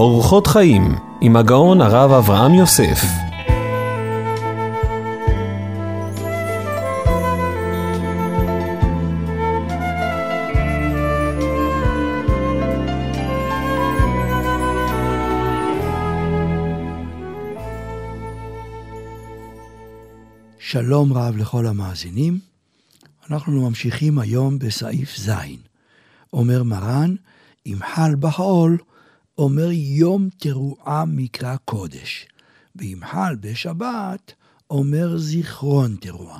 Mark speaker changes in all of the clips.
Speaker 1: אורחות חיים עם הגאון הרב אברהם יוסף.
Speaker 2: שלום רב לכל המאזינים. אנחנו ממשיכים היום בסעיף ז'. אומר מרן, אם חל בחול, אומר יום תרועה מקרא קודש. ואם חל בשבת, אומר זיכרון תרועה.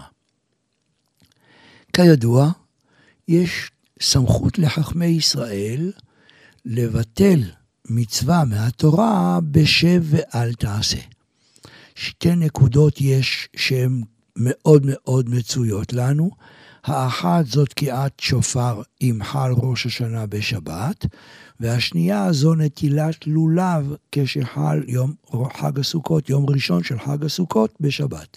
Speaker 2: כידוע, יש סמכות לחכמי ישראל לבטל מצווה מהתורה בשב ואל תעשה. שתי נקודות יש שהן מאוד מאוד מצויות לנו. האחת זאת תקיעת שופר אם חל ראש השנה בשבת, והשנייה זו נטילת לולב כשחל יום חג הסוכות, יום ראשון של חג הסוכות בשבת.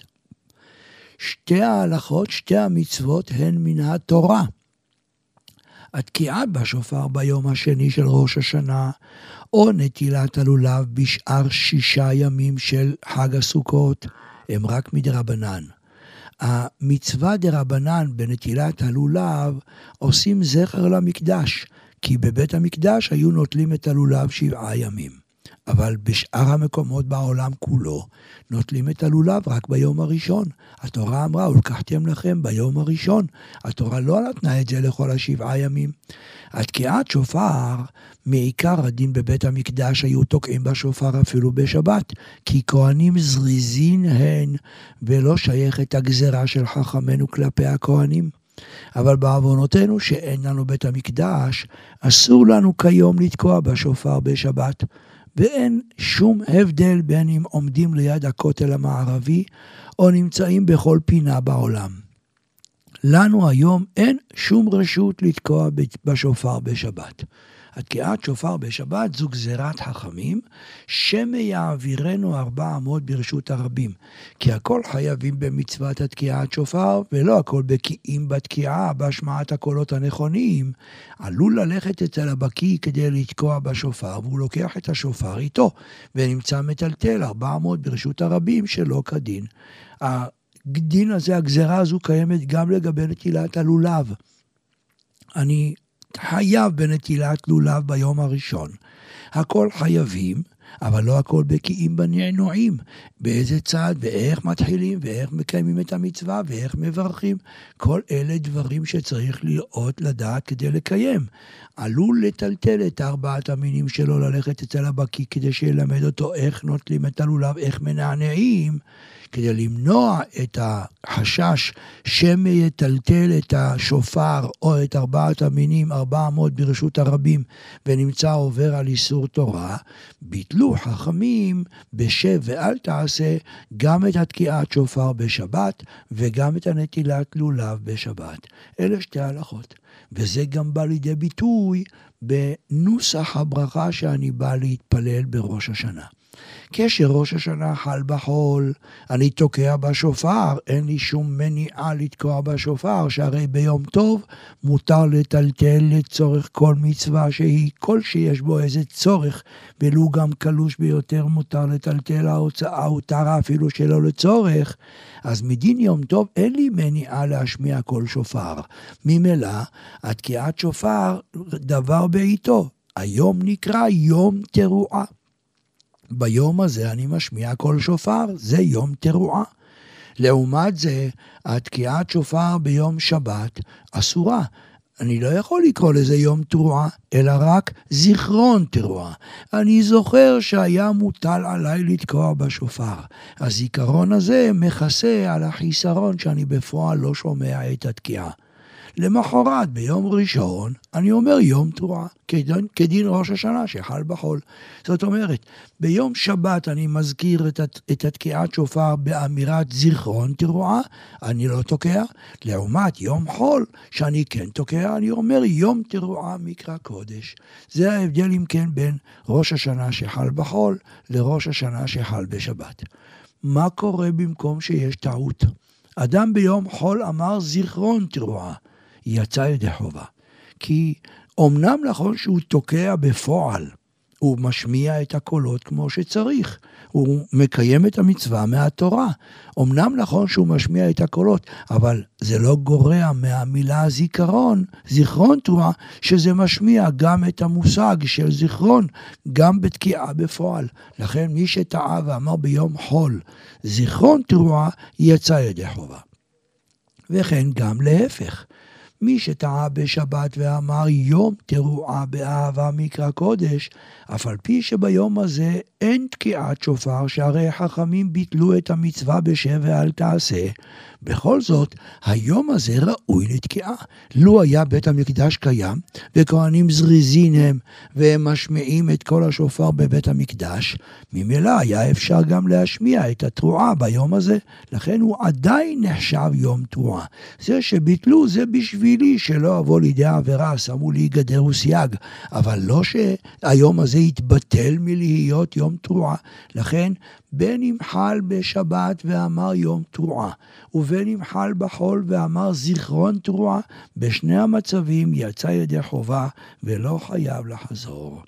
Speaker 2: שתי ההלכות, שתי המצוות הן מן התורה. התקיעה בשופר ביום השני של ראש השנה, או נטילת הלולב בשאר 6 ימים של חג הסוכות, הם רק מדרבנן. המצווה דרבנן בנטילת הלולב עושים זכר למקדש, כי בבית המקדש היו נוטלים את הלולב 7 ימים. אבל בשאר המקומות בעולם כולו נוטלים את הלולב רק ביום הראשון. התורה אמרה, ולקחתם לכם ביום הראשון. התורה לא נתנה את זה לכל 7 ימים. התקיעת שופר, מעיקר הדין בבית המקדש היו תוקעים בשופר אפילו בשבת, כי כהנים זריזין הן, ולא שייכת הגזרה של חכמנו כלפי הכהנים. אבל בעוונותינו שאין לנו בית המקדש, אסור לנו כיום לתקוע בשופר בשבת, ואין שום הבדל בין אם עומדים ליד הכותל המערבי, או נמצאים בכל פינה בעולם. לנו היום אין שום רשות לתקוע בשופר בשבת. התקיעת שופר בשבת זו גזירת חכמים, שמייעבירנו 400 ברשות הרבים. כי הכל חייבים במצוות התקיעת שופר, ולא הכל בקיאים בתקיעה, בהשמעת הקולות הנכונים. עלול ללכת אצל הבקיא כדי לתקוע בשופר, והוא לוקח את השופר איתו, ונמצא מטלטל 400 ברשות הרבים שלא כדין. הדין הזה, הגזירה הזו קיימת גם לגבי נטילת הלולב. אני חייב בנטילת לולב ביום הראשון. הכל חייבים, אבל לא הכל בקיאים בנענועים. באיזה צד ואיך מתחילים ואיך מקיימים את המצווה ואיך מברכים. כל אלה דברים שצריך לראות, לדעת כדי לקיים. עלול לטלטל את 4 המינים שלו, ללכת אצל הבקיא כדי שילמד אותו איך נוטלים את הלולב, איך מנענעים, כדי למנוע את החשש שמייטלטל את השופר או את 4 המינים 400 ברשות הרבים ונמצא עובר על איסור תורה. ביטלו חכמים בשב ואל תעשה גם את התקיעת שופר בשבת וגם את הנטילת לולב בשבת. אלה שתי הלכות, וזה גם בא לידי ביטוי בנוסח הברכה שאני בא להתפלל בראש השנה. כשראש השנה חל בחול, אני תוקע בשופר, אין לי שום מניעה לתקוע בשופר, שהרי ביום טוב מותר לטלטל לצורך כל מצווה שהיא, כל שיש בו איזה צורך, ולו גם קלוש ביותר מותר לטלטל ההותרה אפילו שלא לצורך. אז מדין יום טוב אין לי מניעה להשמיע כל שופר. ממילא, התקיעת שופר דבר בעיתו. היום נקרא יום תרועה. ביום הזה אני משמיע כל שופר, זה יום תרועה. לעומת זה, התקיעת שופר ביום שבת אסורה. אני לא יכול לקרוא לזה יום תרועה, אלא רק זיכרון תרועה. אני זוכר שהיה מוטל עליי לתקוע בשופר. הזיכרון הזה מכסה על החיסרון שאני בפועל לא שומע את התקיעה. למחרת ביום ראשון אני אומר יום תרועה, כדין ראש השנה שחל בחול. זאת אומרת, ביום שבת אני מזכיר את התקיעת שופר באמירת זיכרון תרועה, אני לא תוקע. לעומת יום חול שאני כן תוקע, אני אומר יום תרועה מקרא קודש. זה ההבדל אם כן בין ראש השנה שחל בחול לראש השנה שחל בשבת. מה קורה במקום שיש טעות? אדם ביום חול אמר זיכרון תרועה, יצא ידי חובה. כי אמנם נכון שהוא תוקע בפועל, הוא משמיע את הקולות כמו שצריך. הוא מקיים את המצווה מהתורה. אמנם נכון שהוא משמיע את הקולות, אבל זה לא גורע מהמילה זיכרון, זיכרון תרועה, שזה משמיע גם את המושג של זיכרון, גם בתקיעה בפועל. לכן מי שטעה ואמר ביום חול, זיכרון תרועה, יצא ידי חובה. וכן גם להפך. מי שטעה בשבת ואמר יום תרועה באהבה מקרא קודש, אף על פי שביום הזה אין תקיעת שופר, שהרי חכמים ביטלו את המצווה בשב ואל תעשה, בכל זאת היום הזה ראוי לתקיעה. לו היה בית המקדש קיים וכהנים זריזין הם והם משמיעים את כל השופר בבית המקדש, ממילא היה אפשר גם להשמיע את התרועה ביום הזה. לכן הוא עדיין נחשב יום תרועה. זה שביטלו זה בשבילי שלא אבוא לידי העבירה, שמו לי גדר וסייג, אבל לא שהיום הזה יתבטל מלהיות יום תרועה. לכן בין אם חל בשבת ואמר יום תרועה, ובין אם חל בחול ואמר זיכרון תרועה, בשני המצבים יצא ידי חובה ולא חייב לחזור.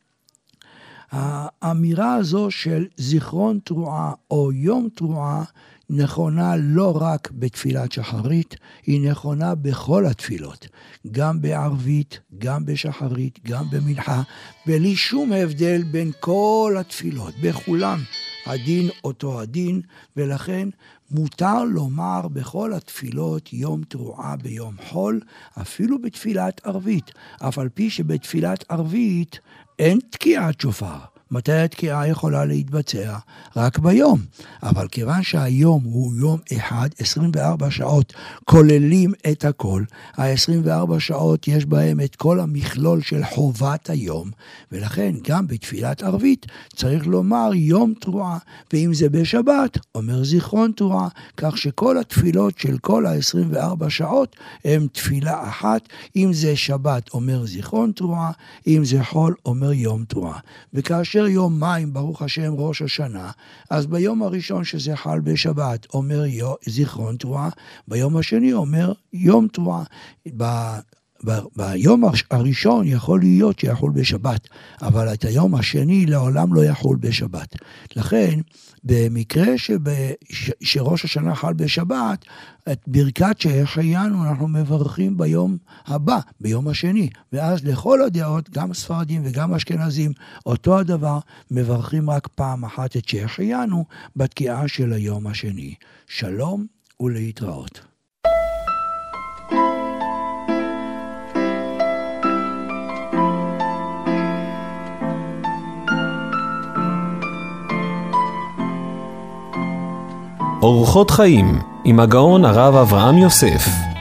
Speaker 2: האמירה הזו של זיכרון תרועה או יום תרועה נכונה לא רק בתפילת שחרית, היא נכונה בכל התפילות, גם בערבית, גם בשחרית, גם במנחה, בלי שום הבדל בין כל התפילות, בכולם הדין אותו הדין, ולכן מותר לומר בכל התפילות יום תרועה ביום חול, אפילו בתפילת ערבית, אף על פי שבתפילת ערבית אין תקיעת שופר. מתי התקיעה יכולה להתבצע? רק ביום. אבל כיוון שהיום הוא יום אחד, 24 שעות כוללים את הכל, ה-24 שעות יש בהם את כל המכלול של חובת היום, ולכן גם בתפילת ערבית צריך לומר יום תרועה, ואם זה בשבת, אומר זיכרון תרועה, כך שכל התפילות של כל ה-24 שעות הם תפילה אחת, אם זה שבת אומר זיכרון תרועה, אם זה חול אומר יום תרועה. וכאשר יום מים, ברוך השם, ראש השנה, אז ביום הראשון שזה חל בשבת, אומר זיכרון תרועה, ביום השני אומר יום תרועה. ביום הראשון יכול להיות שיחול בשבת, אבל את היום השני לעולם לא יחול בשבת. לכן, במקרה שראש השנה חל בשבת, את ברכת שהחיינו אנחנו מברכים ביום הבא, ביום השני, ואז לכל הדעות, גם ספרדים וגם אשכנזים, אותו הדבר, מברכים רק פעם אחת את שהחיינו בתקיעה של היום השני. שלום ולהתראות.
Speaker 1: אורחות חיים עם הגאון הרב אברהם יוסף.